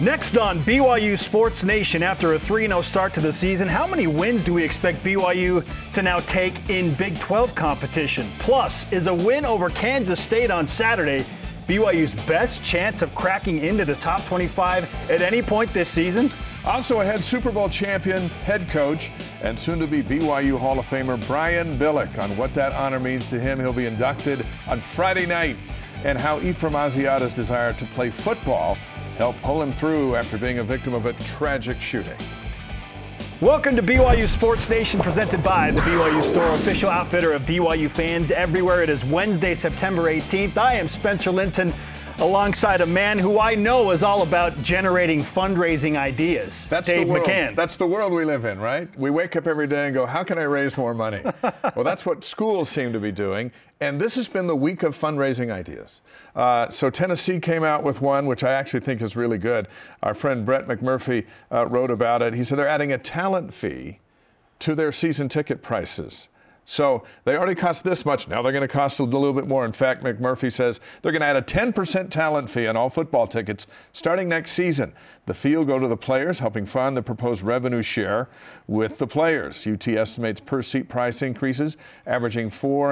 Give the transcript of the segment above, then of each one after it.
Next on BYU Sports Nation, after a 3-0 start to the season, how many wins do we expect BYU to now take in Big 12 competition? Plus, is a win over Kansas State on Saturday BYU's best chance of cracking into the top 25 at any point this season? Also ahead, Super Bowl champion, head coach, and soon-to-be BYU Hall of Famer Brian Billick on what that honor means to him. He'll be inducted on Friday night, and how Ephraim Asiata's desire to play football helped pull him through after being a victim of a tragic shooting. Welcome to BYU Sports Nation, presented by the BYU Store, official outfitter of BYU fans everywhere. It is Wednesday, September 18th. I am Spencer Linton, alongside a man who I know is all about generating fundraising ideas. That's Dave the world. McCann. That's the world we live in, right? We wake up every day and go, how can I raise more money? Well, that's what schools seem to be doing. And this has been the week of fundraising ideas. So Tennessee came out with one, which I actually think is really good. Our friend Brett McMurphy wrote about it. He said they're adding a talent fee to their season ticket prices. So they already cost this much. Now they're going to cost a little bit more. In fact, McMurphy says they're going to add a 10% talent fee on all football tickets starting next season. The fee will go to the players, helping fund the proposed revenue share with the players. UT estimates per seat price increases averaging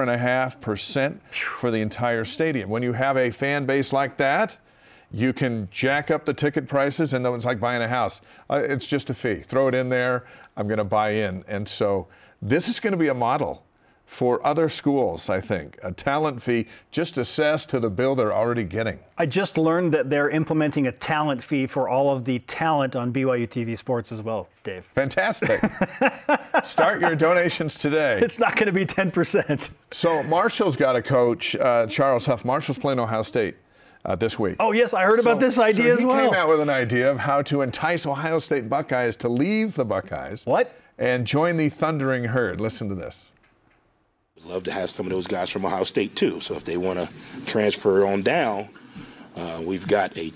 4.5% for the entire stadium. When you have a fan base like that, you can jack up the ticket prices, and then it's like buying a house. It's just a fee. Throw it in there. I'm going to buy in. And so this is going to be a model for other schools, I think. A talent fee just assessed to the bill they're already getting. I just learned that they're implementing a talent fee for all of the talent on BYU TV Sports as well, Dave. Fantastic. Start your donations today. It's not going to be 10%. So Marshall's got a coach, Charles Huff. Marshall's playing Ohio State this week. Oh, yes, I heard about this idea as well. He came out with an idea of how to entice Ohio State Buckeyes to leave the Buckeyes. What? And join the Thundering Herd. Listen to this. We'd love to have some of those guys from Ohio State, too. So if they want to transfer on down, we've got a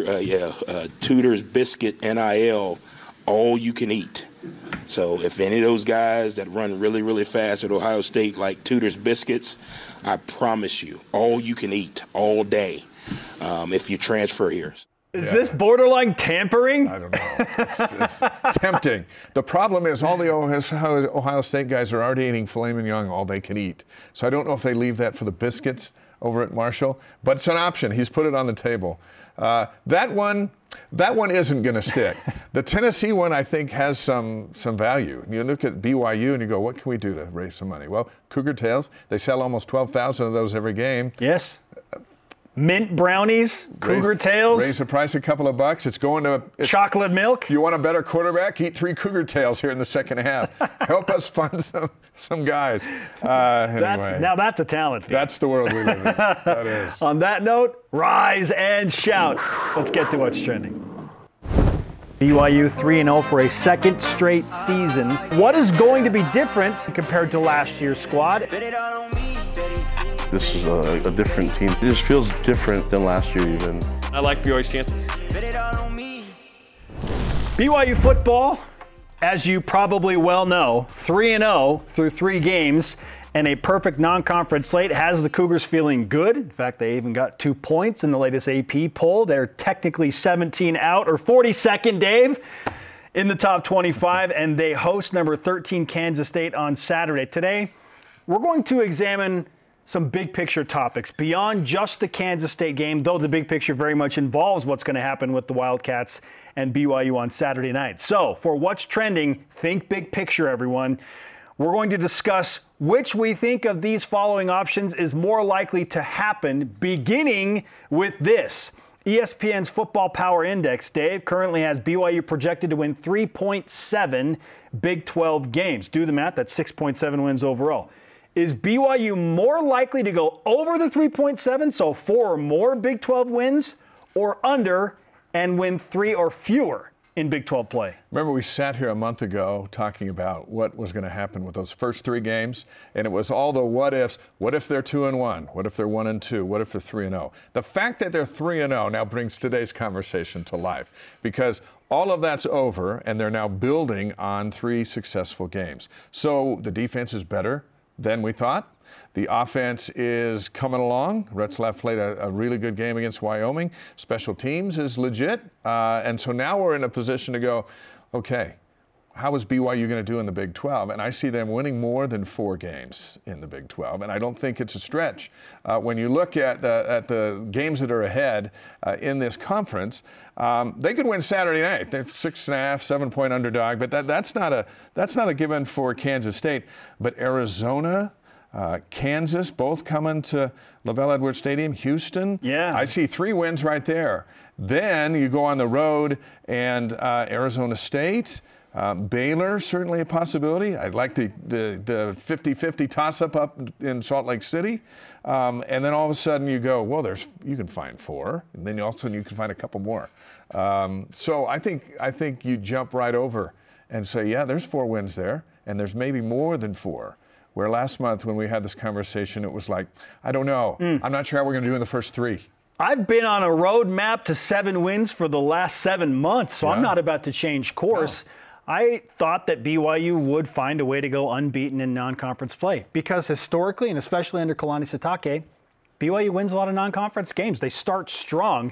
Tudor's Biscuit NIL, all you can eat. So if any of those guys that run really, really fast at Ohio State like Tudor's Biscuits, I promise you, all you can eat all day if you transfer here. Is this borderline tampering? I don't know. It's tempting. The problem is all the Ohio State guys are already eating filet mignon all they can eat. So I don't know if they leave that for the biscuits over at Marshall, but it's an option. He's put it on the table. That one isn't going to stick. The Tennessee one, I think, has some value. You look at BYU and you go, what can we do to raise some money? Well, Cougar Tails, they sell almost 12,000 of those every game. Yes. Mint brownies, Cougar Tails. Raise the price a couple of bucks. It's going to chocolate milk. You want a better quarterback? Eat 3 Cougar Tails here in the second half. Help us fund some guys. Anyway. Now that's a talent fee. That's the world we live in. That is. On that note, rise and shout. Let's get to what's trending. BYU 3-0 for a second straight season. What is going to be different compared to last year's squad? This is a different team. It just feels different than last year even. I like BYU's chances. BYU football, as you probably well know, 3-0 through 3 games and a perfect non-conference slate has the Cougars feeling good. In fact, they even got 2 points in the latest AP poll. They're technically 17 out, or 42nd, Dave, in the top 25, and they host number 13 Kansas State on Saturday. Today, we're going to examine some big picture topics beyond just the Kansas State game, though the big picture very much involves what's going to happen with the Wildcats and BYU on Saturday night. So for what's trending, think big picture, everyone. We're going to discuss which we think of these following options is more likely to happen, beginning with this. ESPN's Football Power Index, Dave, currently has BYU projected to win 3.7 Big 12 games. Do the math, that's 6.7 wins overall. Is BYU more likely to go over the 3.7, so 4 or more Big 12 wins, or under and win 3 or fewer in Big 12 play? Remember, we sat here a month ago talking about what was going to happen with those first 3 games, and it was all the what ifs. What if they're 2-1? What if they're 1-2? What if they're 3-0? The fact that they're 3-0 now brings today's conversation to life, because all of that's over, and they're now building on 3 successful games. So the defense is better. than we thought. The offense is coming along. Retzlaff played a really good game against Wyoming. Special teams is legit. And so now we're in a position to go, okay, how is BYU going to do in the Big 12? And I see them winning more than 4 games in the Big 12, and I don't think it's a stretch. When you look at the games that are ahead in this conference, they could win Saturday night. They're 6.5, 7-point underdog, but that's not a given for Kansas State. But Arizona, Kansas, both coming to LaVell Edwards Stadium. Houston, I see 3 wins right there. Then you go on the road and Arizona State. Baylor, certainly a possibility. I'd like the 50-50 toss-up up in Salt Lake City. And then all of a sudden you go, well, you can find 4. And then also you can find a couple more. So I think you jump right over and say, yeah, there's 4 wins there. And there's maybe more than 4. Where last month when we had this conversation, it was like, I don't know. I'm not sure how we're going to do in the first 3. I've been on a road map to 7 wins for the last 7 months, so I'm not about to change course. No. I thought that BYU would find a way to go unbeaten in non-conference play because historically, and especially under Kalani Sitake, BYU wins a lot of non-conference games. They start strong.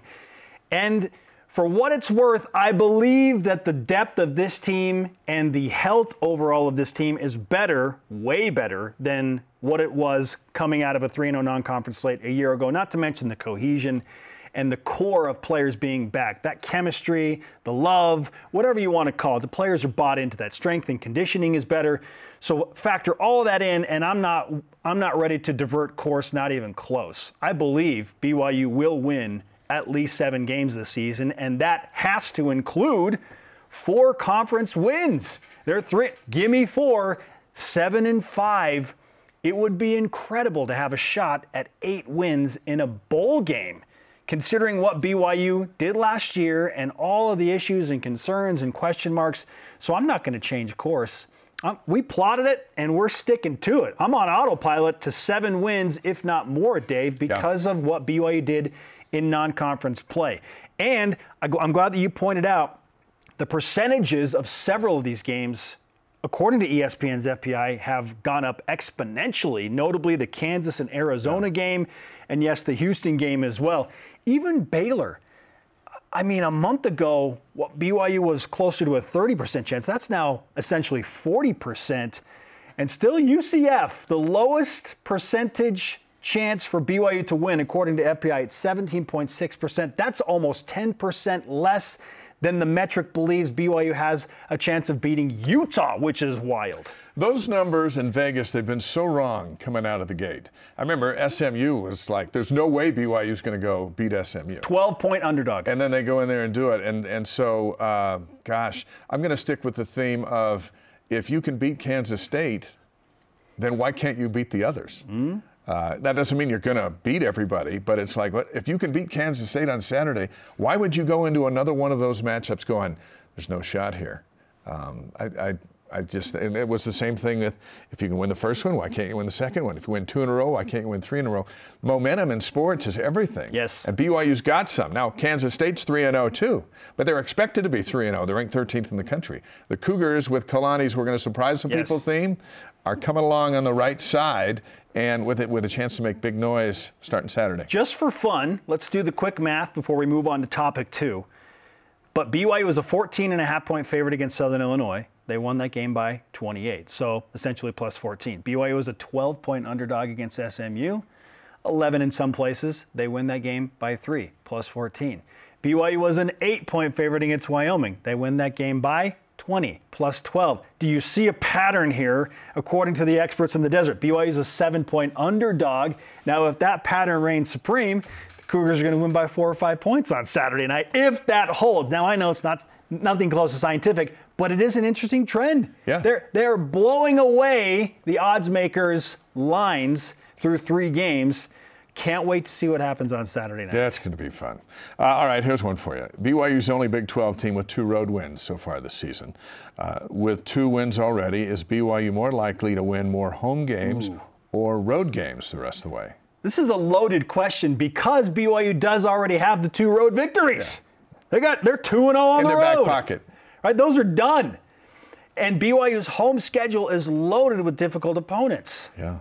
And for what it's worth, I believe that the depth of this team and the health overall of this team is better, way better, than what it was coming out of a 3-0 non-conference slate a year ago, not to mention the cohesion and the core of players being back. That chemistry, the love, whatever you want to call it, the players are bought into that. Strength and conditioning is better. So factor all of that in, and I'm not ready to divert course, not even close. I believe BYU will win at least 7 games this season, and that has to include 4 conference wins. They're 3. Give me 4, 7 and 5. It would be incredible to have a shot at 8 wins in a bowl game. Considering what BYU did last year and all of the issues and concerns and question marks. So I'm not going to change course. We plotted it, and we're sticking to it. I'm on autopilot to 7 wins, if not more, Dave, because of what BYU did in non-conference play. And I'm glad that you pointed out the percentages of several of these games, according to ESPN's FPI, have gone up exponentially, notably the Kansas and Arizona game, and yes, the Houston game as well. Even Baylor, I mean, a month ago, what BYU was closer to a 30% chance. That's now essentially 40%. And still UCF, the lowest percentage chance for BYU to win, according to FPI, it's 17.6%. That's almost 10% less than the metric believes BYU has a chance of beating Utah, which is wild. Those numbers in Vegas, they've been so wrong coming out of the gate. I remember SMU was like, there's no way BYU is going to go beat SMU. 12-point underdog. And then they go in there and do it. And so, gosh, I'm going to stick with the theme of if you can beat Kansas State, then why can't you beat the others? Mm-hmm. That doesn't mean you're going to beat everybody, but it's like, if you can beat Kansas State on Saturday, why would you go into another one of those matchups going, there's no shot here? And it was the same thing with, if you can win the first one, why can't you win the second one? If you win 2 in a row, why can't you win 3 in a row? Momentum in sports is everything. Yes. And BYU's got some. Now, Kansas State's 3-0 too, but they're expected to be 3-0. They're ranked 13th in the country. The Cougars, with Kalani's "we're going to surprise some people" theme, are coming along on the right side, and with a chance to make big noise starting Saturday. Just for fun, let's do the quick math before we move on to topic 2. But BYU was a 14.5-point favorite against Southern Illinois. They won that game by 28, so essentially plus 14. BYU was a 12-point underdog against SMU, 11 in some places. They win that game by 3, plus 14. BYU was an 8-point favorite against Wyoming. They win that game by 20, plus 12. Do you see a pattern here, according to the experts in the desert? BYU is a 7-point underdog. Now, if that pattern reigns supreme, the Cougars are going to win by 4 or 5 points on Saturday night, if that holds. Now, I know it's nothing close to scientific, but it is an interesting trend. Yeah. They're blowing away the odds makers' lines through 3 games. Can't wait to see what happens on Saturday night. That's going to be fun. All right, here's one for you. BYU's the only Big 12 team with 2 road wins so far this season. With 2 wins already, is BYU more likely to win more home games or road games the rest of the way? This is a loaded question because BYU does already have the 2 road victories. Yeah. They're 2-0 on the road. In their back pocket. Right, those are done. And BYU's home schedule is loaded with difficult opponents. Yeah.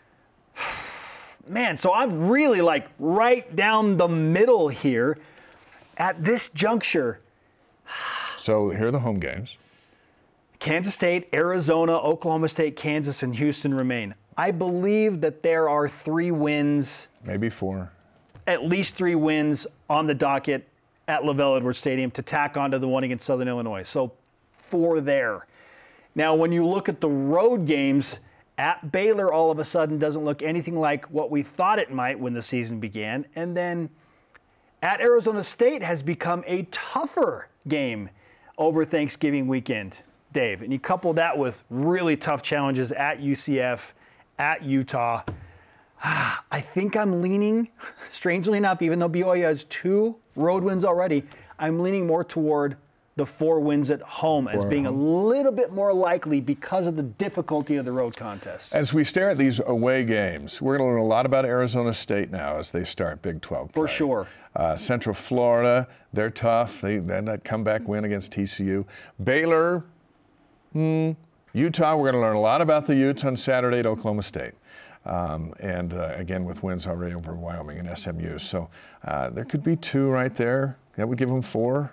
Man, so I'm really like right down the middle here at this juncture. So here are the home games. Kansas State, Arizona, Oklahoma State, Kansas, and Houston remain. I believe that there are 3 wins, Maybe 4. at least 3 wins on the docket at LaVell Edwards Stadium to tack onto the one against Southern Illinois. So 4 there. Now, when you look at the road games, at Baylor all of a sudden doesn't look anything like what we thought it might when the season began. And then at Arizona State has become a tougher game over Thanksgiving weekend, Dave. And you couple that with really tough challenges at UCF, at Utah. I think I'm leaning, strangely enough, even though BYU has 2 road wins already, I'm leaning more toward the 4 wins at home as being a little bit more likely because of the difficulty of the road contests. As we stare at these away games, we're going to learn a lot about Arizona State now as they start Big 12 play. For sure. Central Florida, they're tough. They had that comeback win against TCU. Baylor, Utah, we're going to learn a lot about the Utes on Saturday at Oklahoma State. And again, with wins already over Wyoming and SMU. So there could be 2 right there. That would give them 4.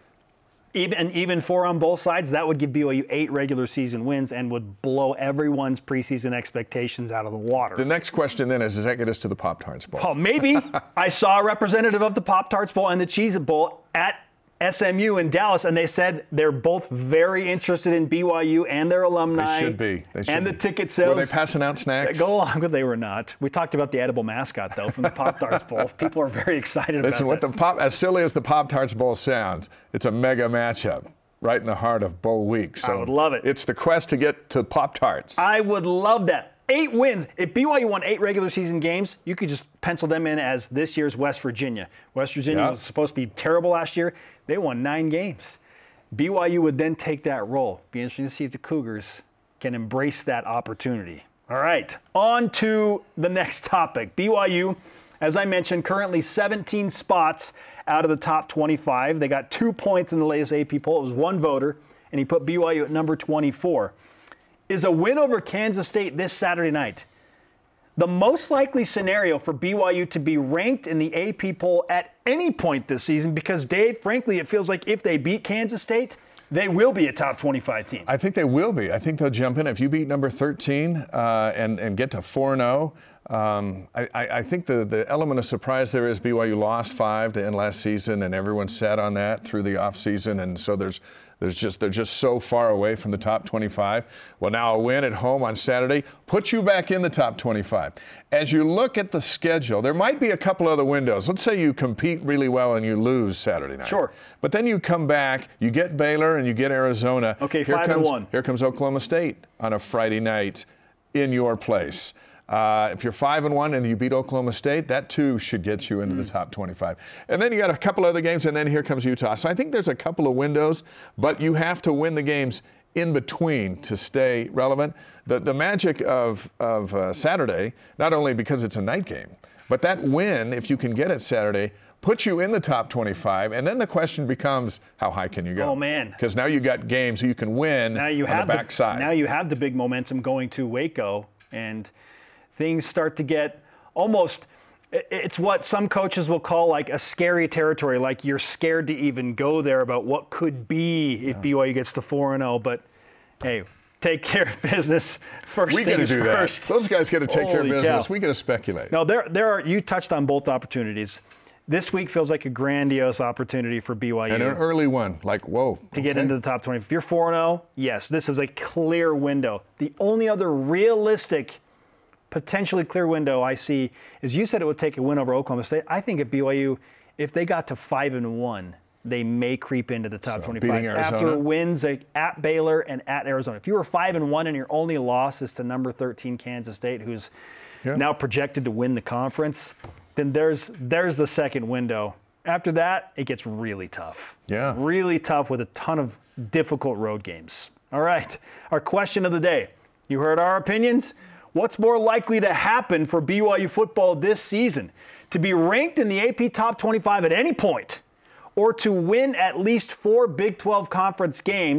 Even 4 on both sides, that would give BYU 8 regular season wins and would blow everyone's preseason expectations out of the water. The next question then is, does that get us to the Pop-Tarts Bowl? Well, maybe. I saw a representative of the Pop-Tarts Bowl and the Cheez-It Bowl at SMU in Dallas, and they said they're both very interested in BYU and their alumni. They should be. And the ticket sales. Were they passing out snacks? Go along, but they were not. We talked about the edible mascot, though, from the Pop-Tarts Bowl. People are very excited Listen, about that. as silly as the Pop-Tarts Bowl sounds, it's a mega matchup right in the heart of Bowl week. So I would love it. It's the quest to get to Pop-Tarts. I would love that. 8 wins. If BYU won 8 regular season games, you could just pencil them in as this year's West Virginia. West Virginia was supposed to be terrible last year. They won 9 games. BYU would then take that role. Be interesting to see if the Cougars can embrace that opportunity. All right, on to the next topic. BYU, as I mentioned, currently 17 spots out of the top 25. They got 2 points in the latest AP poll. It was 1 voter, and he put BYU at number 24. Is a win over Kansas State this Saturday night the most likely scenario for BYU to be ranked in the AP poll at any point this season? Because, Dave, frankly, it feels like if they beat Kansas State, they will be a top 25 team. I think they will be. I think they'll jump in. If you beat number 13 and get to 4-0, I think the element of surprise there is BYU lost 5 to end last season, and everyone sat on that through the offseason, and so they're just so far away from the top 25. Well, now a win at home on Saturday puts you back in the top 25. As you look at the schedule, there might be a couple other windows. Let's say you compete really well and you lose Saturday night. Sure. But then you come back, you get Baylor and you get Arizona. Okay, 5-1. Here comes Oklahoma State on a Friday night in your place. If you're 5-1 and you beat Oklahoma State, that too should get you into the top 25. And then you got a couple other games, and then here comes Utah. So I think there's a couple of windows, but you have to win the games in between to stay relevant. The magic of Saturday, not only because it's a night game, but that win, if you can get it Saturday, puts you in the top 25, and then the question becomes, how high can you go? Oh, man. Because now you got games you can win on the backside. Now you have the big momentum going to Waco, and things start to get almost, it's what some coaches will call like a scary territory, like you're scared to even go there about what could be if BYU gets to 4-0. But hey, take care of business first. We got to do first. that. Those guys got to take care of business. Cow. We got to speculate. No, there are. You touched on both opportunities. This week feels like a grandiose opportunity for BYU. And an early one, like, whoa. To get into the top 20. If you're 4-0, yes, this is a clear window. The only other realistic, potentially clear window I see is, you said it would take a win over Oklahoma State. I think at BYU, if they got to 5-1, they may creep into the top 25 beating Arizona? after wins at Baylor and at Arizona. If you were 5-1 and your only loss is to number 13 Kansas State, who's now projected to win the conference, then there's the second window. After that, it gets really tough. Yeah. Really tough with a ton of difficult road games. All right, our question of the day. You heard our opinions. What's more likely to happen for BYU football this season? To be ranked in the AP top 25 at any point, or to win at least 4 Big 12 conference games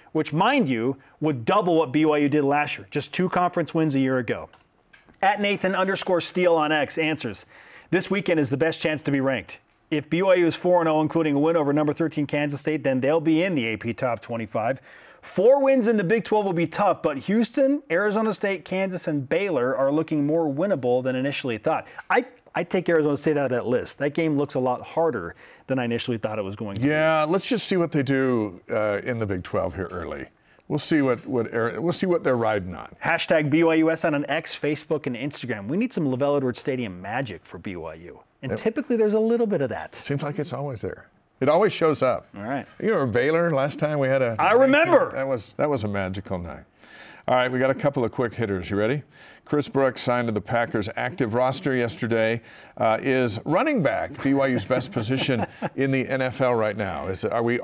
which, mind you, would double what BYU did last year, just 2 conference wins a year ago. At Nathan_Steele on X answers, this weekend is the best chance to be ranked. If BYU is 4-0, including a win over number 13 Kansas State, then they'll be in the AP Top 25. 4 wins in the Big 12 will be tough, but Houston, Arizona State, Kansas, and Baylor are looking more winnable than initially thought. I take Arizona State out of that list. That game looks a lot harder than I initially thought it was going to be. Yeah, let's just see what they do in the Big 12 here early. We'll see what they're riding on. Hashtag BYUSN on X, Facebook, and Instagram. We need some LaVell Edwards Stadium magic for BYU. And typically there's a little bit of that. Seems like it's always there. It always shows up. All right. You remember Baylor last time we had a... I remember. That was a magical night. All right, we got a couple of quick hitters. You ready? Chris Brooks signed to the Packers' active roster yesterday. Is running back BYU's best position in the NFL right now? Are we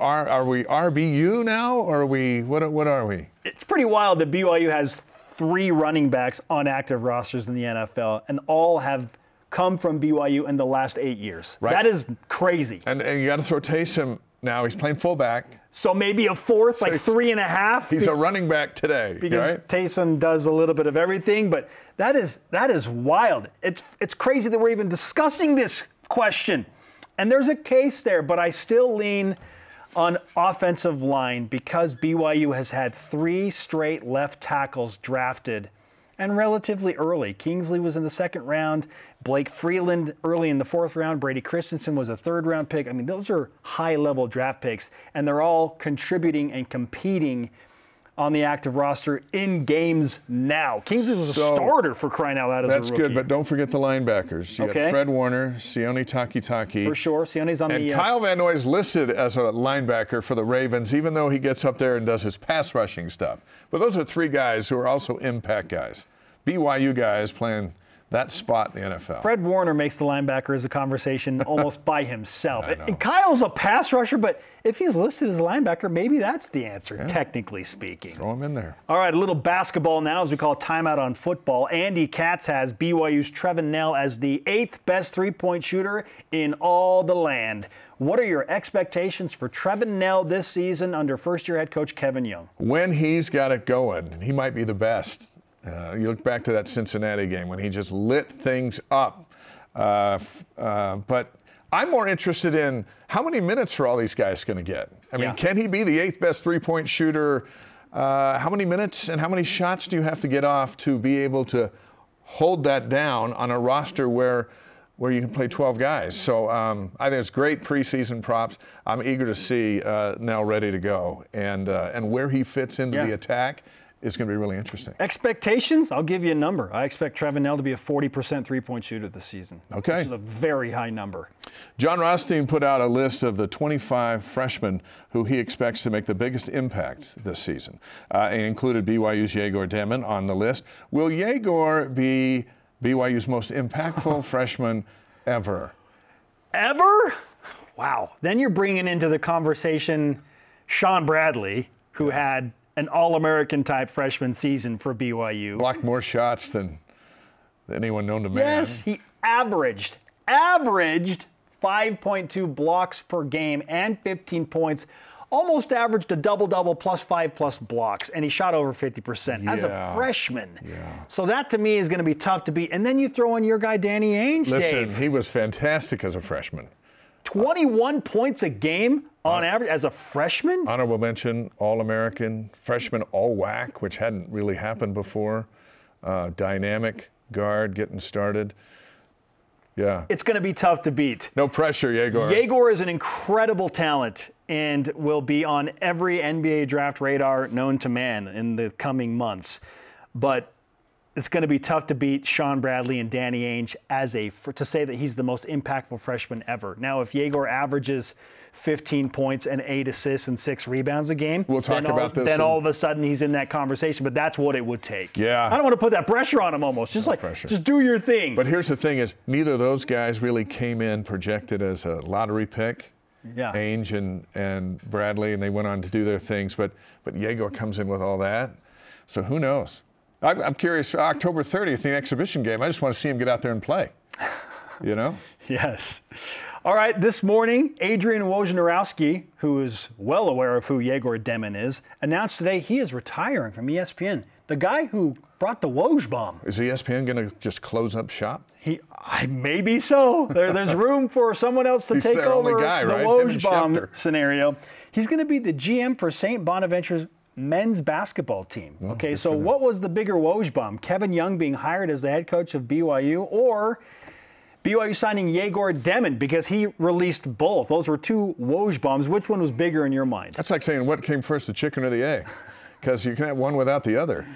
RBU now, or are we what are we? It's pretty wild that BYU has 3 running backs on active rosters in the NFL, and all have come from BYU in the last 8 years. Right. That is crazy. And you got to throw Taysom now. He's playing fullback. So maybe a fourth, like 3.5. He's a running back today. Because right? Taysom does a little bit of everything, but that is wild. It's crazy that we're even discussing this question. And there's a case there, but I still lean on offensive line because BYU has had 3 straight left tackles drafted and relatively early. Kingsley was in the 2nd round. Blake Freeland early in the 4th round. Brady Christensen was a 3rd round pick. I mean, those are high-level draft picks, and they're all contributing and competing on the active roster in games now. Kingsley was a starter for crying out loud as a rookie. That's good, but don't forget the linebackers. You got Fred Warner, Sione Takitaki. For sure, Sione's on and Kyle Van Noy's listed as a linebacker for the Ravens, even though he gets up there and does his pass rushing stuff. But those are 3 guys who are also impact guys. BYU guys playing that spot in the NFL. Fred Warner makes the linebacker as a conversation almost by himself. And Kyle's a pass rusher, but if he's listed as a linebacker, maybe that's the answer, technically speaking. Throw him in there. All right, a little basketball now as we call timeout on football. Andy Katz has BYU's Trevin Knell as the 8th best 3-point shooter in all the land. What are your expectations for Trevin Knell this season under first-year head coach Kevin Young? When he's got it going, he might be the best. You look back to that Cincinnati game when he just lit things up. But I'm more interested in how many minutes are all these guys going to get? I mean, can he be the 8th best 3-point shooter? How many minutes and how many shots do you have to get off to be able to hold that down on a roster where you can play 12 guys? So I think it's great preseason props. I'm eager to see Knell ready to go. And where he fits into the attack is going to be really interesting. Expectations? I'll give you a number. I expect Trevin Knell to be a 40% 3-point shooter this season. Okay. Which is a very high number. John Rothstein put out a list of the 25 freshmen who he expects to make the biggest impact this season. And included BYU's Yegor Demon on the list. Will Yegor be BYU's most impactful freshman ever? Ever? Wow. Then you're bringing into the conversation Sean Bradley, who had an All-American type freshman season for BYU. Blocked more shots than anyone known to man. Yes, he averaged 5.2 blocks per game and 15 points. Almost averaged a double-double plus 5+ blocks, and he shot over 50% as a freshman. Yeah. So that, to me, is going to be tough to beat. And then you throw in your guy, Danny Ainge, Listen, Dave. he was fantastic as a freshman. 21 points a game on average as a freshman? Honorable mention, All-American, freshman All-WAC, which hadn't really happened before. Dynamic guard getting started. Yeah. It's going to be tough to beat. No pressure, Yegor. Yegor is an incredible talent and will be on every NBA draft radar known to man in the coming months. But it's going to be tough to beat Sean Bradley and Danny Ainge to say that he's the most impactful freshman ever. Now, if Yegor averages 15 points and 8 assists and 6 rebounds a game, we'll talk about this. Then all of a sudden he's in that conversation. But that's what it would take. Yeah. I don't want to put that pressure on him almost. Just just do your thing. But here's the thing: is neither of those guys really came in projected as a lottery pick. Yeah. Ainge and Bradley, and they went on to do their things. But Yegor comes in with all that. So who knows? I'm curious, October 30th, the exhibition game, I just want to see him get out there and play, you know? Yes. All right, this morning, Adrian Wojnarowski, who is well aware of who Yegor Demin is, announced today he is retiring from ESPN. The guy who brought the Woj bomb. Is ESPN going to just close up shop? Maybe so. There's room for someone else to take over the Woj bomb scenario. He's going to be the GM for St. Bonaventure's men's basketball team. Okay, so what was the bigger Woj bomb? Kevin Young being hired as the head coach of BYU, or BYU signing Yegor Demin because he released both? Those were two Woj bombs. Which one was bigger in your mind? That's like saying what came first, the chicken or the egg? Because you can have one without the other.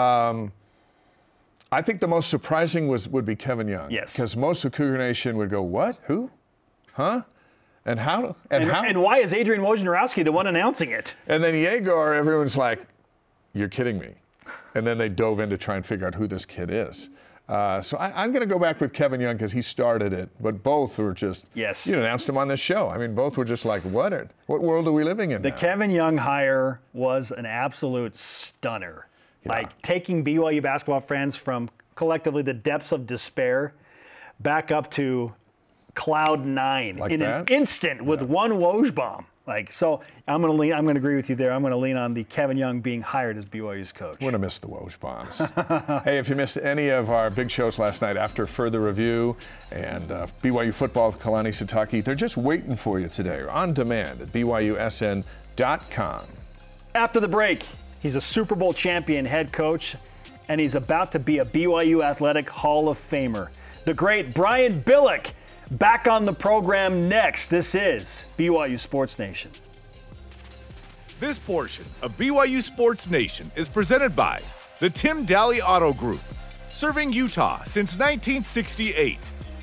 I think the most surprising would be Kevin Young. Yes. Because most of Cougar Nation would go, what? Who? Huh? And how? And why is Adrian Wojnarowski the one announcing it? And then Yegor, everyone's like, you're kidding me. And then they dove in to try and figure out who this kid is. So I'm going to go back with Kevin Young because he started it. But both were just, yes. You announced him on this show. I mean, both were just like, what world are we living in The now? Kevin Young hire was an absolute stunner. Yeah. Like taking BYU basketball fans from collectively the depths of despair back up to cloud nine like in that? An instant with one Woj bomb. So I'm going to agree with you there. I'm going to lean on the Kevin Young being hired as BYU's coach. Would have missed the Woj bombs. Hey, if you missed any of our big shows last night after further review and BYU football with Kalani Sitake, they're just waiting for you today or on demand at BYUSN.com. After the break, he's a Super Bowl champion head coach, and he's about to be a BYU Athletic Hall of Famer. The great Brian Billick back on the program next. This is BYU Sports Nation. This portion of BYU Sports Nation is presented by the Tim Daly Auto Group, serving Utah since 1968.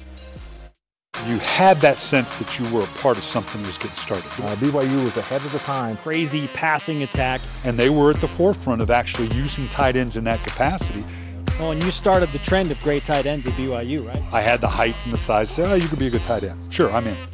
You had that sense that you were a part of something that was getting started. BYU was ahead of the time. Crazy passing attack. And they were at the forefront of actually using tight ends in that capacity. Well, and you started the trend of great tight ends at BYU, right? I had the height and the size. So, you could be a good tight end. Sure, I'm in.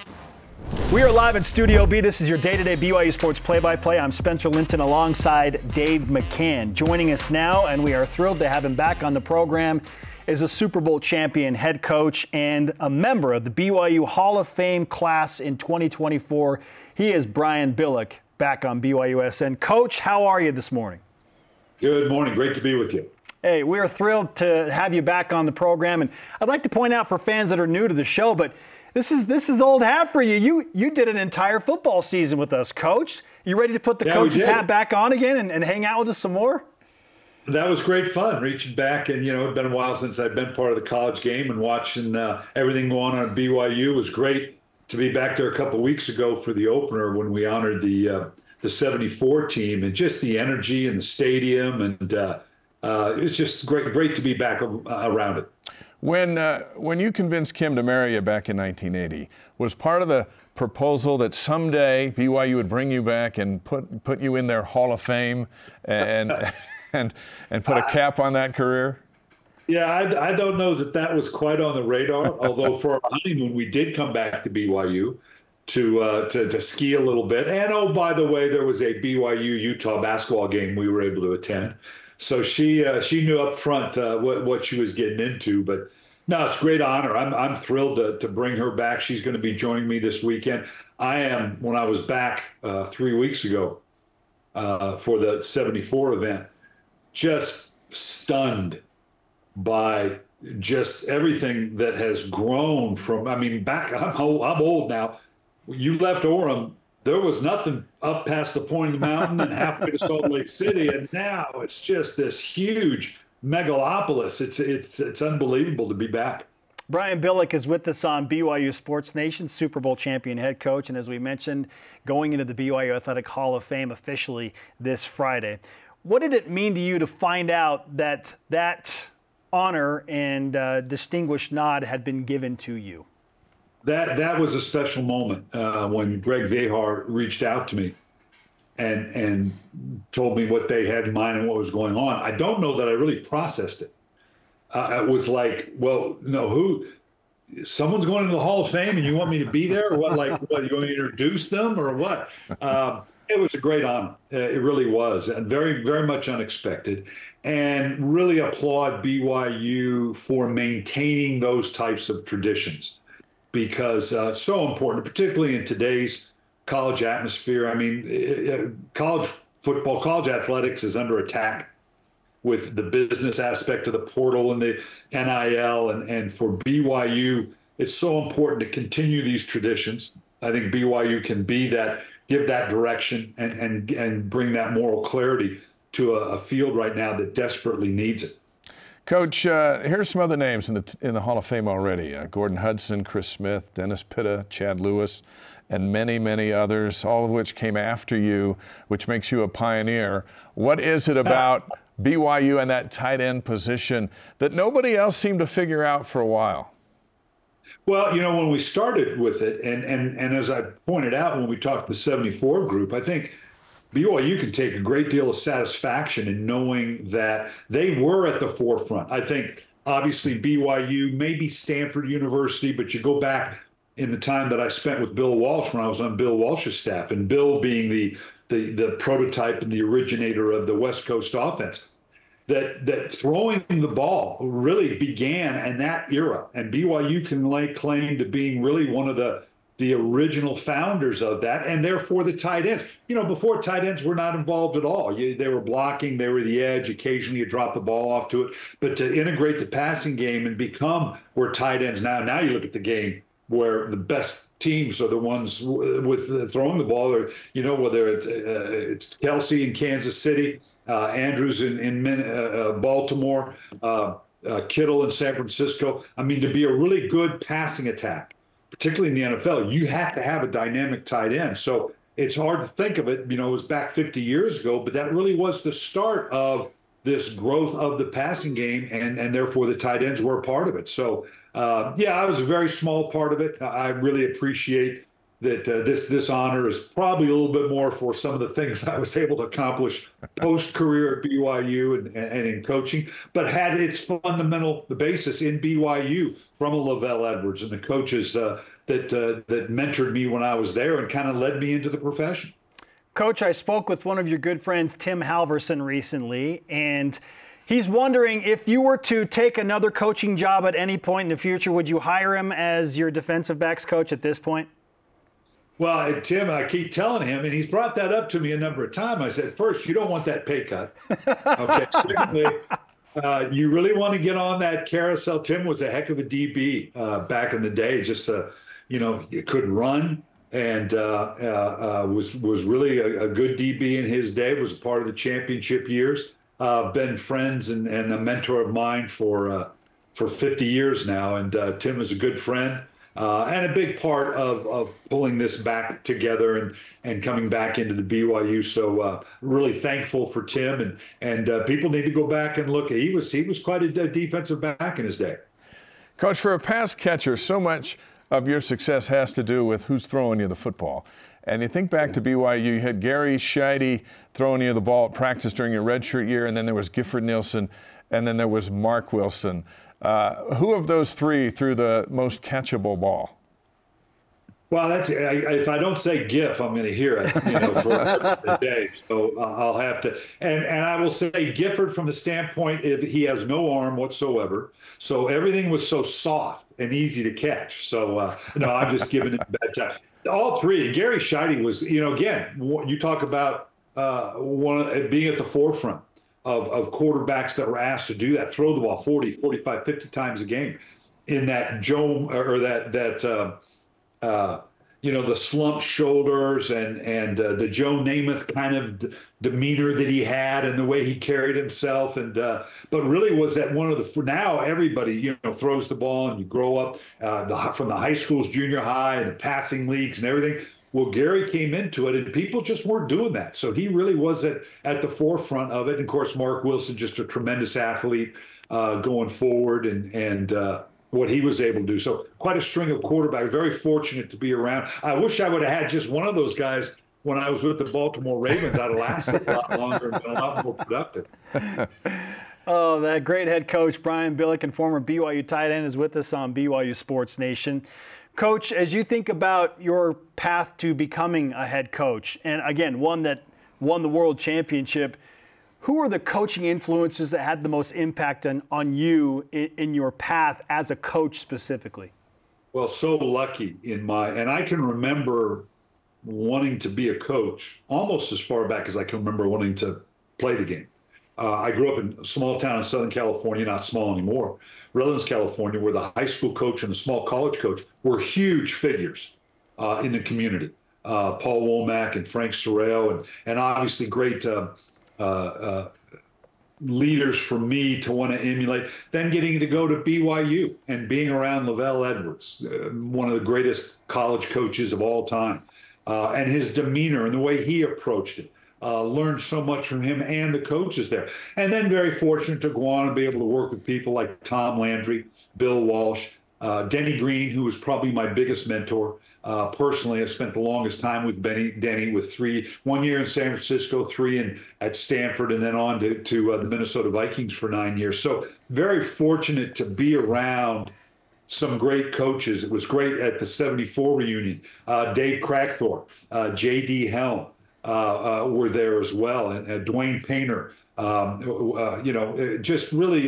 We are live in Studio B. This is your day-to-day BYU Sports play-by-play. I'm Spencer Linton alongside Dave McCann. Joining us now, and we are thrilled to have him back on the program, is a Super Bowl champion head coach and a member of the BYU Hall of Fame class in 2024. He is Brian Billick, back on BYUSN. Coach, how are you this morning? Good morning. Great to be with you. Hey, we are thrilled to have you back on the program. And I'd like to point out for fans that are new to the show, but this is old hat for you. You did an entire football season with us, Coach. You ready to put the coach's hat back on again and hang out with us some more? That was great fun, reaching back. And, it's been a while since I've been part of the college game, and watching everything going on at BYU. It was great to be back there a couple of weeks ago for the opener when we honored the 74 team, and just the energy in the stadium. And it was just great to be back around it. When you convinced Kim to marry you back in 1980, was part of the proposal that someday BYU would bring you back and put you in their Hall of Fame and put a cap on that career? Yeah, I don't know that was quite on the radar. Although for our honeymoon, we did come back to BYU to ski a little bit. And oh, by the way, there was a BYU Utah basketball game we were able to attend. So she knew up front what she was getting into. But no, it's a great honor. I'm thrilled to bring her back. She's going to be joining me this weekend. When I was back 3 weeks ago for the 74 event, just stunned by just everything that has grown from, back, I'm old now. You left Orem, there was nothing up past the point of the mountain and halfway to Salt Lake City, and now it's just this huge megalopolis. It's unbelievable to be back. Brian Billick is with us on BYU Sports Nation, Super Bowl champion head coach, and as we mentioned, going into the BYU Athletic Hall of Fame officially this Friday. What did it mean to you to find out that honor and distinguished nod had been given to you? That was a special moment when Greg Vehar reached out to me and told me what they had in mind and what was going on. I don't know that I really processed it. It was like, well, no, someone's going into the Hall of Fame and you want me to be there, or what? Like, what, you want me to introduce them or what? It was a great honor. It really was, and very, very much unexpected. And really applaud BYU for maintaining those types of traditions. because so important, particularly in today's college atmosphere. I mean, college football, college athletics is under attack with the business aspect of the portal and the NIL. And for BYU, it's so important to continue these traditions. I think BYU can be that, give that direction and bring that moral clarity to a field right now that desperately needs it. Coach, here's some other names in the Hall of Fame already. Gordon Hudson, Chris Smith, Dennis Pitta, Chad Lewis, and many, many others, all of which came after you, which makes you a pioneer. What is it about BYU and that tight end position that nobody else seemed to figure out for a while? Well, you know, when we started with it, and as I pointed out when we talked to the 74 group, I think BYU can take a great deal of satisfaction in knowing that they were at the forefront. I think, obviously, BYU, maybe Stanford University, but you go back in the time that I spent with Bill Walsh when I was on Bill Walsh's staff, and Bill being the prototype and the originator of the West Coast offense, that throwing the ball really began in that era. And BYU can lay claim to being really one of the original founders of that, and therefore the tight ends. You know, before tight ends were not involved at all. They were blocking, they were the edge. Occasionally you drop the ball off to it. But to integrate the passing game and become where tight ends now you look at the game where the best teams are the ones with throwing the ball, or, you know, whether it's Kelsey in Kansas City, Andrews in Baltimore, Kittle in San Francisco. I mean, to be a really good passing attack, particularly in the NFL, you have to have a dynamic tight end. So it's hard to think of it, you know, it was back 50 years ago, but that really was the start of this growth of the passing game, and therefore the tight ends were a part of it. So, I was a very small part of it. I really appreciate that this honor is probably a little bit more for some of the things I was able to accomplish post-career at BYU and in coaching, but had its fundamental basis in BYU from a Lavelle Edwards and the coaches that mentored me when I was there and kind of led me into the profession. Coach, I spoke with one of your good friends, Tim Halverson, recently, and he's wondering if you were to take another coaching job at any point in the future, would you hire him as your defensive backs coach at this point? Well, Tim, I keep telling him, and he's brought that up to me a number of times. I said, first, you don't want that pay cut. Okay. Secondly, you really want to get on that carousel. Tim was a heck of a DB back in the day. Just, could run and was really a good DB in his day. Was a part of the championship years. Been friends and a mentor of mine for 50 years now. And Tim is a good friend. And a big part of pulling this back together and coming back into the BYU. So really thankful for Tim, and people need to go back and look. He was quite a defensive back in his day. Coach, for a pass catcher, so much of your success has to do with who's throwing you the football. And you think back to BYU, you had Gary Scheide throwing you the ball at practice during your redshirt year, and then there was Gifford Nielsen, and then there was Mark Wilson. Who of those three threw the most catchable ball? Well, if I don't say GIF, I'm going to hear it, for a day. So I'll have to. And I will say Gifford from the standpoint if he has no arm whatsoever. So everything was so soft and easy to catch. So, no, I'm just giving him a bad time. All three. Gary Scheide was, again, you talk about being at the forefront of quarterbacks that were asked to do that, throw the ball 40, 45, 50 times a game in that the slumped shoulders and the Joe Namath kind of demeanor that he had and the way he carried himself. But really was that one of the, now everybody, throws the ball and you grow up from the high schools, junior high and the passing leagues and everything. Well, Gary came into it, and people just weren't doing that. So he really was at the forefront of it. And, of course, Mark Wilson, just a tremendous athlete going forward and what he was able to do. So quite a string of quarterbacks, very fortunate to be around. I wish I would have had just one of those guys when I was with the Baltimore Ravens. I'd have lasted a lot longer and been a lot more productive. Oh, that great head coach, Brian Billick, and former BYU tight end, is with us on BYU Sports Nation. Coach, as you think about your path to becoming a head coach, and again, one that won the world championship, who are the coaching influences that had the most impact on you in your path as a coach specifically? Well, so lucky and I can remember wanting to be a coach almost as far back as I can remember wanting to play the game. I grew up in a small town in Southern California, not small anymore, Redlands, California, where the high school coach and the small college coach were huge figures in the community. Paul Womack and Frank Sorrell, and obviously great leaders for me to want to emulate. Then getting to go to BYU and being around Lavelle Edwards, one of the greatest college coaches of all time, and his demeanor and the way he approached it. Learned so much from him and the coaches there. And then very fortunate to go on and be able to work with people like Tom Landry, Bill Walsh, Denny Green, who was probably my biggest mentor. Personally, I spent the longest time with Denny with 1 year in San Francisco, 3 at Stanford, and then on to the Minnesota Vikings for 9 years. So very fortunate to be around some great coaches. It was great at the 74 reunion. Dave Crackthorpe, J.D. Helm, were there as well, and Dwayne Painter. Just really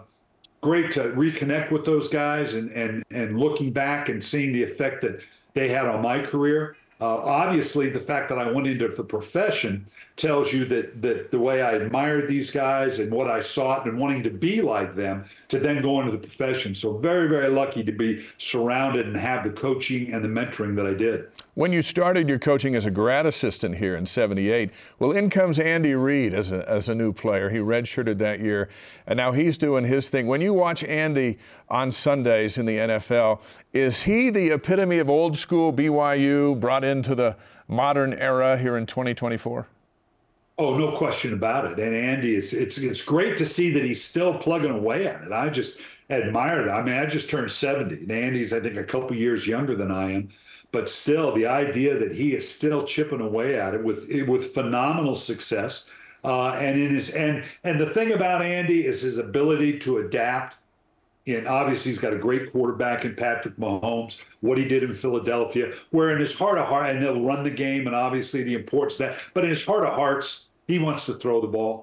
great to reconnect with those guys and looking back and seeing the effect that they had on my career. Obviously, the fact that I went into the profession tells you that the way I admired these guys and what I sought and wanting to be like them to then go into the profession. So very, very lucky to be surrounded and have the coaching and the mentoring that I did. When you started your coaching as a grad assistant here in '78, well, in comes Andy Reid as a new player. He redshirted that year, and now he's doing his thing. When you watch Andy on Sundays in the NFL, is he the epitome of old school BYU brought into the modern era here in 2024? Oh, no question about it. And Andy, it's great to see that he's still plugging away at it. I just admire that. I mean, I just turned 70, and Andy's, I think, a couple years younger than I am. But still, the idea that he is still chipping away at it with phenomenal success, and the thing about Andy is his ability to adapt. And obviously, he's got a great quarterback in Patrick Mahomes. What he did in Philadelphia, where in his heart of heart, and they'll run the game, and obviously the importance of that. But in his heart of hearts, he wants to throw the ball.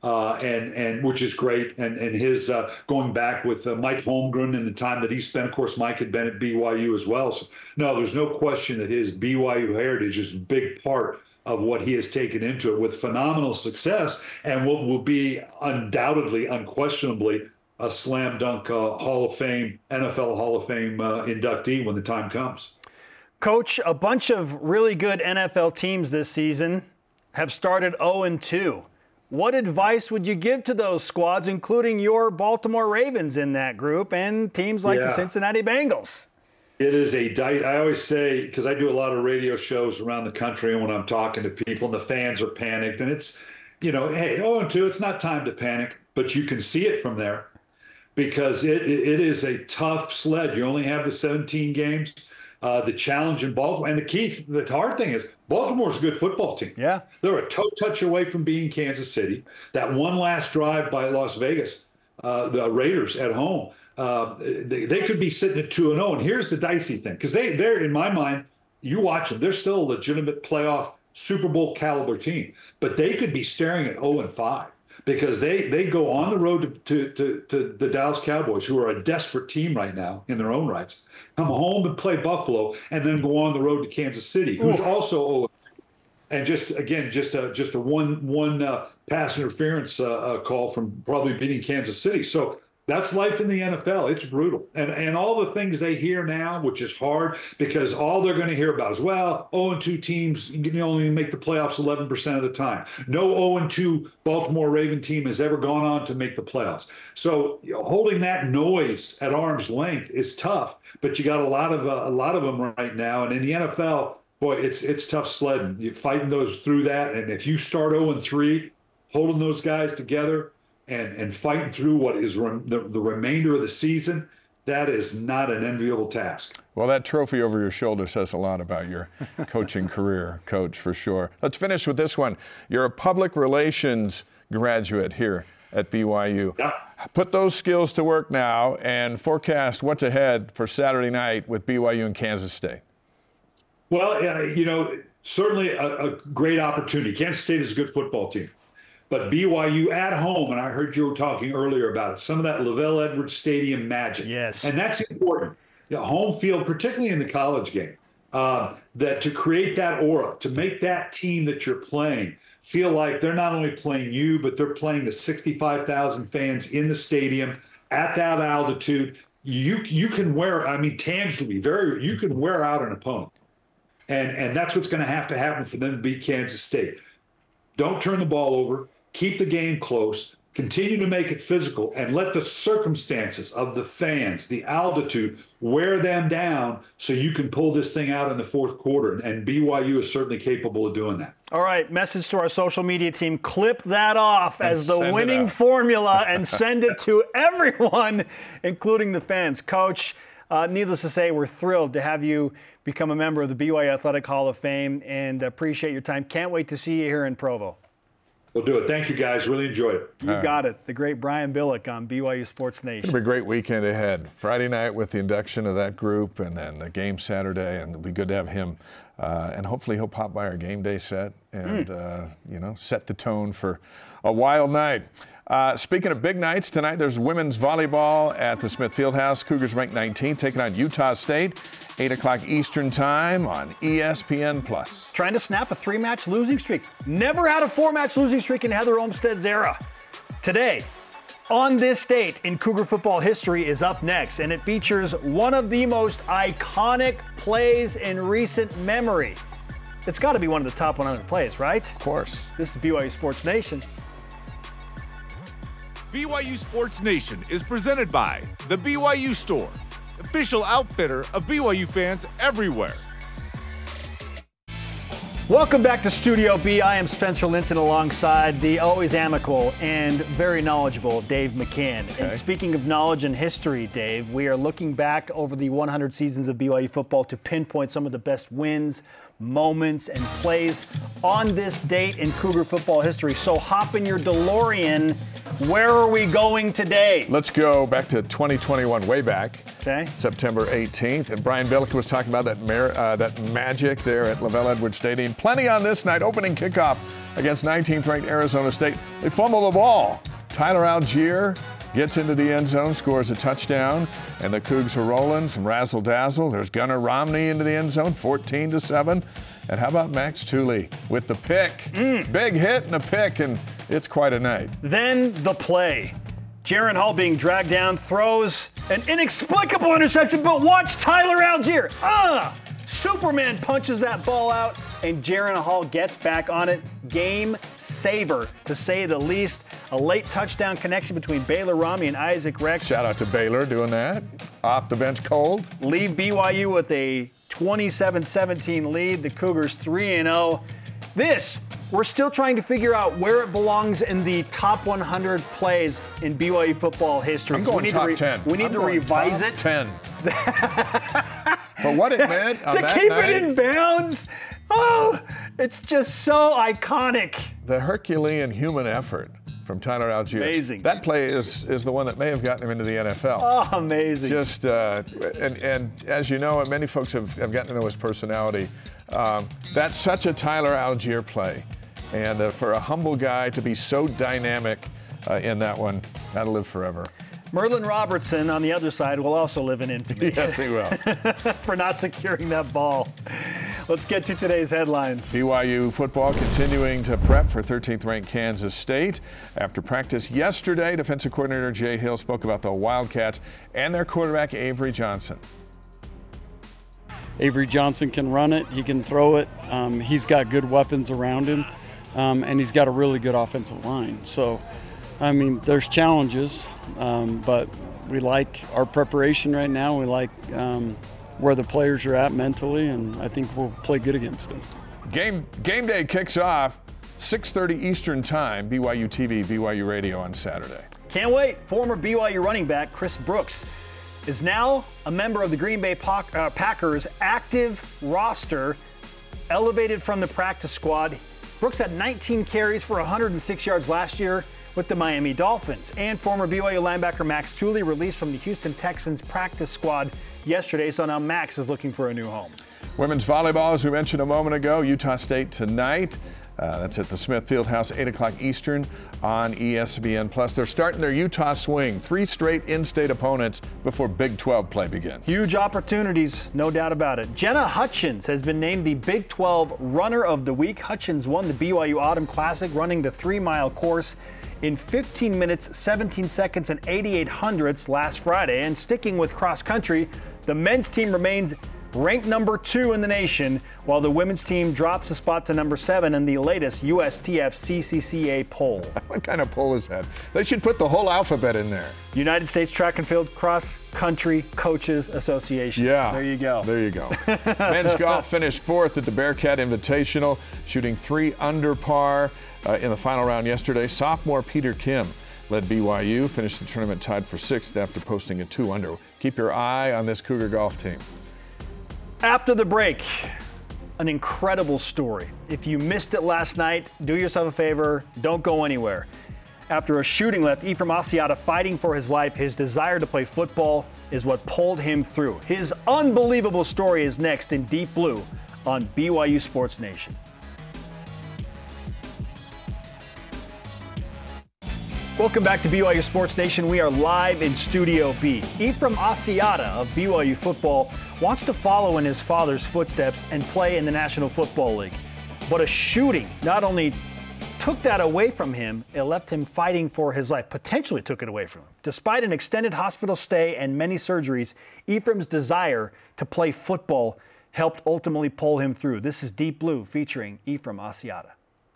And which is great. And his going back with Mike Holmgren and the time that he spent, of course, Mike had been at BYU as well. So, no, there's no question that his BYU heritage is a big part of what he has taken into it with phenomenal success and what will be undoubtedly, unquestionably, a slam dunk Hall of Fame, NFL Hall of Fame inductee when the time comes. Coach, a bunch of really good NFL teams this season have started 0-2. What advice would you give to those squads, including your Baltimore Ravens in that group and teams like the Cincinnati Bengals? It is I always say, because I do a lot of radio shows around the country, and when I'm talking to people and the fans are panicked, and it's, hey, 0-2, it's not time to panic, but you can see it from there because it is a tough sled. You only have the 17 games. The challenge in Baltimore, and the hard thing is Baltimore's a good football team. Yeah, they're a toe touch away from being Kansas City. That one last drive by Las Vegas, the Raiders at home, they could be sitting at 2-0. And here's the dicey thing, because they're in my mind, you watch them, they're still a legitimate playoff Super Bowl caliber team, but they could be staring at 0-5. Because they go on the road to the Dallas Cowboys, who are a desperate team right now in their own rights, come home and play Buffalo, and then go on the road to Kansas City, who's also and just a one pass interference call from probably beating Kansas City. So that's life in the NFL. It's brutal. And all the things they hear now, which is hard because all they're going to hear about is, 0-2 teams, you can only make the playoffs 11% of the time. No 0-2 Baltimore Raven team has ever gone on to make the playoffs. So holding that noise at arm's length is tough, but you got a lot of them right now. And in the NFL, boy, it's tough sledding. You're fighting those through that. And if you start 0-3, holding those guys together, and fighting through what is the remainder of the season, that is not an enviable task. Well, that trophy over your shoulder says a lot about your coaching career, Coach, for sure. Let's finish with this one. You're a public relations graduate here at BYU. Yeah. Put those skills to work now and forecast what's ahead for Saturday night with BYU and Kansas State. Well, certainly a great opportunity. Kansas State is a good football team. But BYU at home, and I heard you were talking earlier about it, some of that Lavelle Edwards Stadium magic. Yes. And that's important home field, particularly in the college game, that to create that aura, to make that team that you're playing feel like they're not only playing you, but they're playing the 65,000 fans in the stadium at that altitude. You can wear, tangibly, you can wear out an opponent. And that's what's going to happen for them to beat Kansas State. Don't turn the ball over. Keep the game close. Continue to make it physical, and let the circumstances of the fans, the altitude, wear them down so you can pull this thing out in the fourth quarter. And BYU is certainly capable of doing that. All right, message to our social media team. Clip that off as the winning formula and send it to everyone, including the fans. Coach, needless to say, we're thrilled to have you become a member of the BYU Athletic Hall of Fame and appreciate your time. Can't wait to see you here in Provo. We'll do it. Thank you, guys. Really enjoyed it. You got it. The great Brian Billick on BYU Sports Nation. It'll be a great weekend ahead. Friday night with the induction of that group, and then the game Saturday, and it'll be good to have him. And hopefully he'll pop by our game day set and, set the tone for a wild night. Speaking of big nights, tonight there's women's volleyball at the Smith Fieldhouse. Cougars ranked 19th, taking on Utah State, 8 o'clock Eastern time on ESPN+. Trying to snap a 3-match losing streak. Never had a 4-match losing streak in Heather Olmstead's era. Today, On This Date in Cougar football history is up next, and it features one of the most iconic plays in recent memory. It's got to be one of the top 100 plays, right? Of course. This is BYU Sports Nation. BYU Sports Nation is presented by The BYU Store, official outfitter of BYU fans everywhere. Welcome back to Studio B. I am Spencer Linton alongside the always amicable and very knowledgeable Dave McCann. Okay. And speaking of knowledge and history, Dave, we are looking back over the 100 seasons of BYU football to pinpoint some of the best wins, moments, and plays on this date in Cougar football history. So hop in your DeLorean. Where are we going today? Let's go back to 2021, way back, Okay. September 18th. And Brian Billick was talking about that magic there at LaVell Edwards Stadium. Plenty on this night, opening kickoff against 19th ranked Arizona State. They fumble the ball. Tyler Algier gets into the end zone, scores a touchdown, and the Cougs are rolling. Some razzle-dazzle. There's Gunnar Romney into the end zone, 14-7. And how about Max Tooley with the pick? Big hit and a pick, and it's quite a night. Then the play. Jaron Hall being dragged down, throws an inexplicable interception, but watch Tyler Algier. Superman punches that ball out, and Jaron Hall gets back on it. Game saver, to say the least. A late touchdown connection between Baylor Romney and Isaac Rex. Shout out to Baylor doing that. Off the bench cold. Leave BYU with a 27-17 lead. The Cougars 3-0. We're still trying to figure out where it belongs in the top 100 plays in BYU football history. I'm going top 10. We need to revise top it. 10. For what it meant on to that keep night, it in bounds. Oh, it's just so iconic. the Herculean human effort from Tyler Algier. Amazing. That play is the one that may have gotten him into the NFL. Oh, amazing. Just, and as you know, and many folks have gotten to know his personality, that's such a Tyler Algier play. And for a humble guy to be so dynamic in that one, that'll live forever. Merlin Robertson on the other side will also live in infamy. Yes, he will. For not securing that ball. Let's get to today's headlines. BYU football continuing to prep for 13th ranked Kansas State. After practice yesterday, defensive coordinator Jay Hill spoke about the Wildcats and their quarterback Avery Johnson. Avery Johnson can run it, he can throw it, he's got good weapons around him, and he's got a really good offensive line. So, I mean, there's challenges, but we like our preparation right now. We like where the players are at mentally, and I think we'll play good against them. Game day kicks off 6:30 Eastern Time, BYU TV, BYU Radio on Saturday. Can't wait. Former BYU running back Chris Brooks is now a member of the Green Bay Packers active roster, elevated from the practice squad. Brooks had 19 carries for 106 yards last year with the Miami Dolphins. And former BYU linebacker Max Tooley released from the Houston Texans practice squad yesterday, so now Max is looking for a new home. Women's volleyball, as we mentioned a moment ago, Utah State tonight. That's at the Smith Fieldhouse, 8 o'clock Eastern on ESPN+. They're starting their Utah swing. 3 straight in-state opponents before Big 12 play begins. Huge opportunities, no doubt about it. Jenna Hutchins has been named the Big 12 Runner of the Week. Hutchins won the BYU Autumn Classic, running the 3-mile course in 15 minutes, 17 seconds, and 88 hundredths last Friday. And sticking with cross country, the men's team remains ranked number 2 in the nation, while the women's team drops a spot to number 7 in the latest USTF CCCA poll. What kind of poll is that? They should put the whole alphabet in there. United States Track and Field Cross Country Coaches Association. Yeah. There you go. There you go. Men's golf finished 4th at the Bearcat Invitational, shooting 3 under par in the final round yesterday. Sophomore Peter Kim led BYU, finished the tournament tied for 6th after posting a 2 under. Keep your eye on this Cougar golf team. After the break, an incredible story. If you missed it last night, do yourself a favor, don't go anywhere. After a shooting left Ephraim Asiata fighting for his life, his desire to play football is what pulled him through. His unbelievable story is next in Deep Blue on BYU Sports Nation. Welcome back to BYU Sports Nation. We are live in Studio B. Ephraim Asiata of BYU football wants to follow in his father's footsteps and play in the National Football League. But a shooting not only took that away from him, it left him fighting for his life, potentially took it away from him. Despite an extended hospital stay and many surgeries, Ephraim's desire to play football helped ultimately pull him through. This is Deep Blue featuring Ephraim Asiata.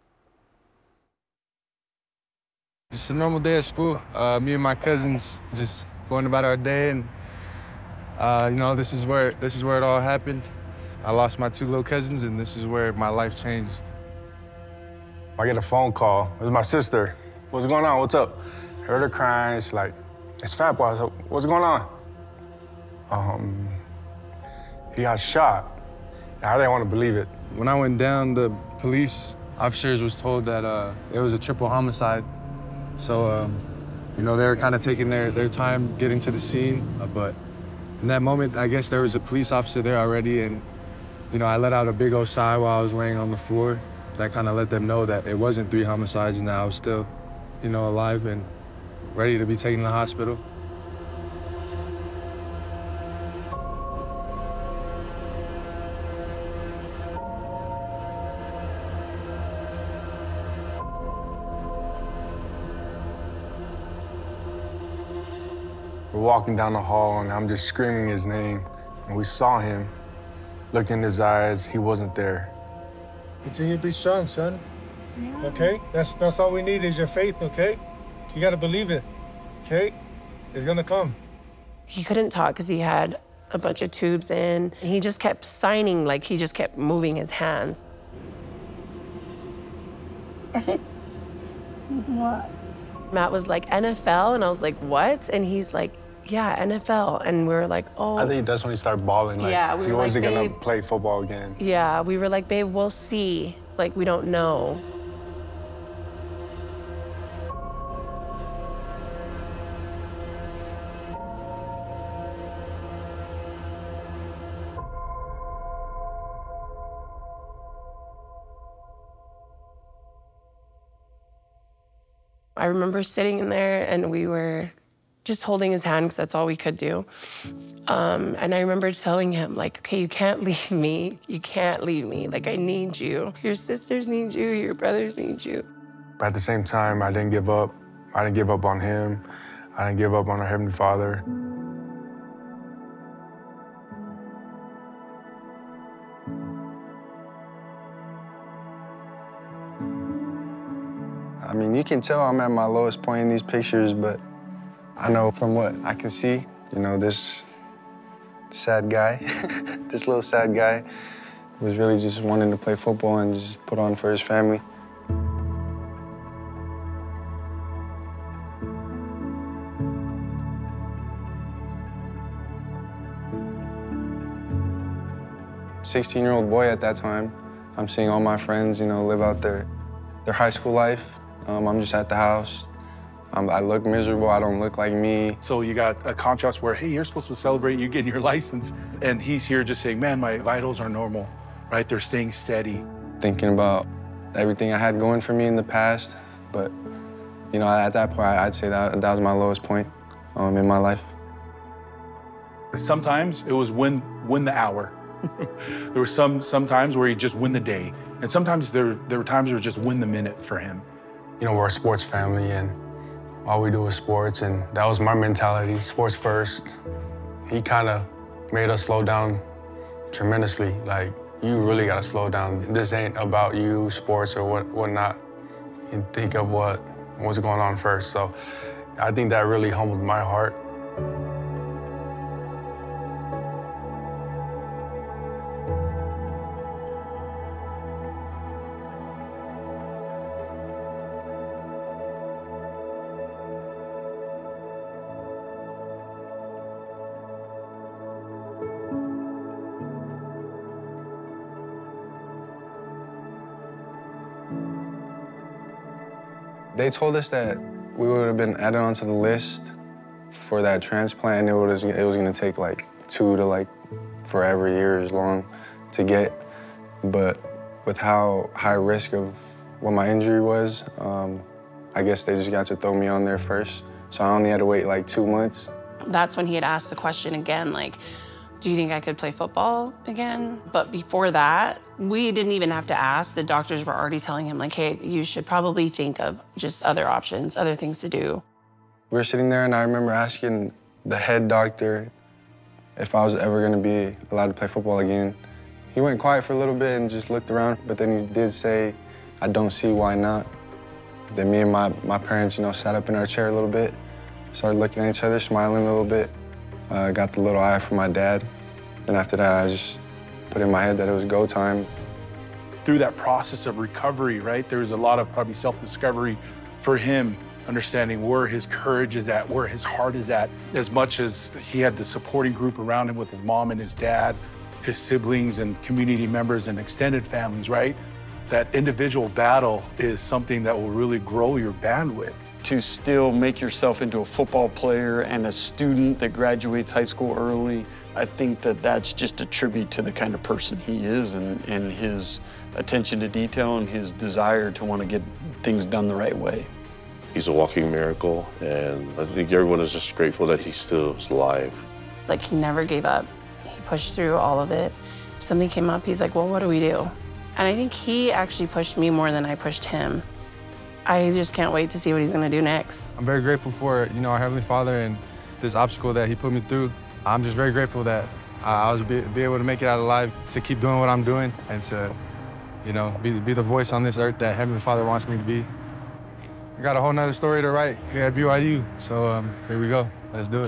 Just a normal day at school. Me and my cousins just going about our day, and this is where it all happened. I lost my 2 little cousins, and this is where my life changed. I get a phone call. It was my sister. What's going on? What's up? Heard her crying. She's like, "It's Fat Boy." So, what's going on? He got shot. I didn't want to believe it. When I went down, the police officers was told that it was a triple homicide. So, they were kind of taking their time getting to the scene. But in that moment, I guess there was a police officer there already, and, I let out a big old sigh while I was laying on the floor. That kind of let them know that it wasn't 3 homicides and that I was still, alive and ready to be taken to the hospital. We're walking down the hall, and I'm just screaming his name. And we saw him, looked in his eyes, he wasn't there. Continue to be strong, son. Okay? That's all we need is your faith, okay? You gotta believe it, okay? It's gonna come. He couldn't talk because he had a bunch of tubes in. He just kept signing, like he just kept moving his hands. What? Matt was like, NFL? And I was like, what? And he's like, yeah, NFL. And we were like, oh. I think that's when he started bawling. Like, yeah, we he were wasn't like, gonna babe, play football again. Yeah, we were like, babe, we'll see. Like, we don't know. I remember sitting in there and we were just holding his hand because that's all we could do. And I remember telling him, like, okay, you can't leave me. You can't leave me. Like, I need you. Your sisters need you. Your brothers need you. But at the same time, I didn't give up. I didn't give up on him. I didn't give up on our Heavenly Father. I mean, you can tell I'm at my lowest point in these pictures, but I know from what I can see, this sad guy, this little sad guy was really just wanting to play football and just put on for his family. "16-year-old boy at that time. I'm seeing all my friends, live out their high school life. I'm just at the house. I look miserable. I don't look like me. So you got a contrast where, hey, you're supposed to celebrate, you're getting your license, and he's here just saying, man, my vitals are normal, right? They're staying steady. Thinking about everything I had going for me in the past. But, you know, at that point, I'd say that was my lowest point in my life. Sometimes it was win the hour. There were some times where he'd just win the day. And sometimes there were times where it just win the minute for him. You know, we're a sports family and all we do is sports, and that was my mentality, sports first. He kind of made us slow down tremendously. Like, you really gotta slow down. This ain't about you, sports or whatnot. You think of what's going on first. So I think that really humbled my heart. They told us that we would have been added onto the list for that transplant, and it was gonna take like 2 to like forever years long to get. But with how high risk of what my injury was, I guess they just got to throw me on there first. So I only had to wait like 2 months. That's when he had asked the question again, like, do you think I could play football again? But before that, we didn't even have to ask. The doctors were already telling him, like, hey, you should probably think of just other options, other things to do. We were sitting there, and I remember asking the head doctor if I was ever going to be allowed to play football again. He went quiet for a little bit and just looked around, but then he did say, I don't see why not. Then me and my parents, you know, sat up in our chair a little bit, started looking at each other, smiling a little bit. Got the little eye from my dad. And after that, I just put in my head that it was go time. Through that process of recovery, right, there was a lot of probably self-discovery for him, understanding where his courage is at, where his heart is at, as much as he had the supporting group around him with his mom and his dad, his siblings and community members and extended families, right? That individual battle is something that will really grow your bandwidth. To still make yourself into a football player and a student that graduates high school early, I think that that's just a tribute to the kind of person he is and his attention to detail and his desire to want to get things done the right way. He's a walking miracle, and I think everyone is just grateful that he still is alive. It's like he never gave up. He pushed through all of it. If something came up, he's like, well, what do we do? And I think he actually pushed me more than I pushed him. I just can't wait to see what he's gonna do next. I'm very grateful for, you know, our Heavenly Father and this obstacle that he put me through. I'm just very grateful that I was be able to make it out alive, to keep doing what I'm doing, and to, you know, be the voice on this earth that Heavenly Father wants me to be. I got a whole nother story to write here at BYU, so here we go. Let's do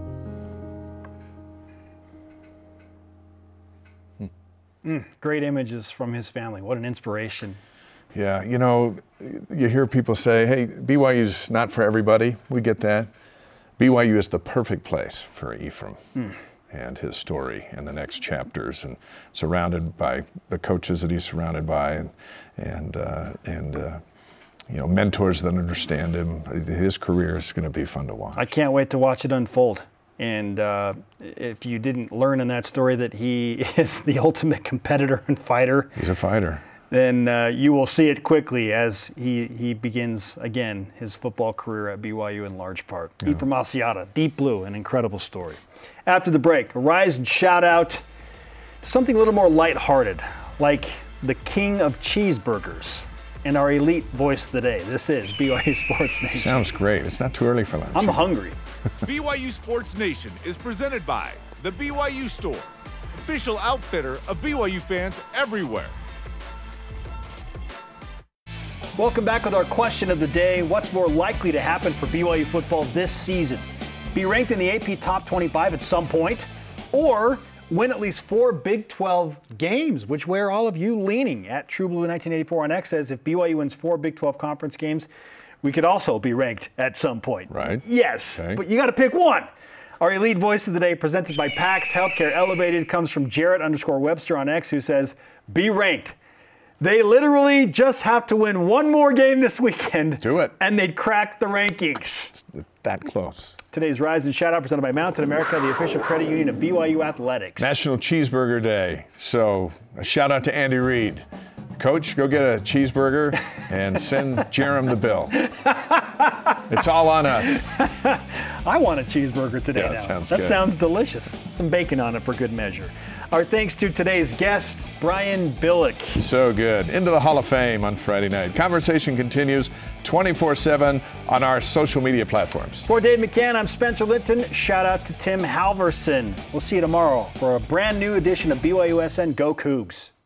it. Great images from his family. What an inspiration. Yeah, you know, you hear people say, hey, BYU's not for everybody. We get that. BYU is the perfect place for Ephraim and his story and the next chapters, and surrounded by the coaches that he's surrounded by and you know, mentors that understand him. His career is going to be fun to watch. I can't wait to watch it unfold. And if you didn't learn in that story that he is the ultimate competitor and fighter. He's a fighter. Then you will see it quickly as he begins, again, his football career at BYU in large part. Yeah. Ephraim Asiata, Deep Blue, an incredible story. After the break, a rise and shout out to something a little more lighthearted, like the king of cheeseburgers and our elite voice of the day. This is BYU Sports Nation. Sounds great. It's not too early for lunch. I'm hungry. BYU Sports Nation is presented by The BYU Store, official outfitter of BYU fans everywhere. Welcome back with our question of the day. What's more likely to happen for BYU football this season? Be ranked in the AP Top 25 at some point, or win at least 4 Big 12 games? Which way are all of you leaning? At TrueBlue1984 on X says if BYU wins 4 Big 12 conference games, we could also be ranked at some point. Right. Yes, okay. But you got to pick one. Our elite voice of the day, presented by PAX Healthcare Elevated, comes from Jarrett_Webster on X, who says, be ranked. They literally just have to win one more game this weekend. Do it. And they'd crack the rankings. It's that close. Today's Rise and Shout Out presented by Mountain America, the official credit union of BYU Athletics. National Cheeseburger Day. So a shout out to Andy Reid. Coach, go get a cheeseburger and send Jerem the bill. It's all on us. I want a cheeseburger today now. Sounds that good. sounds delicious. Some bacon on it for good measure. Our thanks to today's guest, Brian Billick. So good. Into the Hall of Fame on Friday night. Conversation continues 24/7 on our social media platforms. For Dave McCann, I'm Spencer Linton. Shout out to Tim Halverson. We'll see you tomorrow for a brand new edition of BYUSN Go Cougs.